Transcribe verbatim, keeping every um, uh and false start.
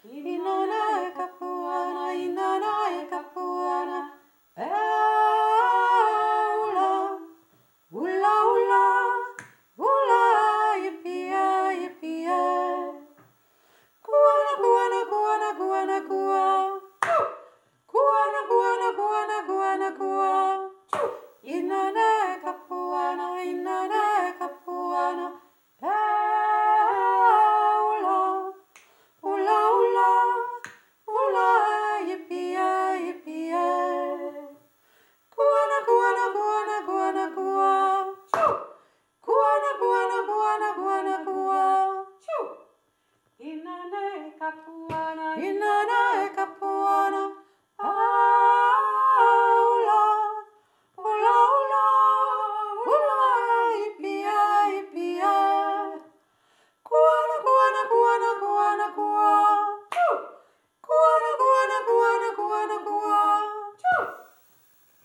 Inana e kapuana, inana e kapuana. E ula, ula ula, ula yipia yipia. Kuana kuana kuana kuana kua. Kuana kuana kuana kuana kua. Inana e kapuana, inana e kapuana. E ula, ula ula, ula yipia yipia. Kuana kuana kuana kuana kua. Kuana kuana kuana kuana kua. Inana e kapuana, inana e kapuana.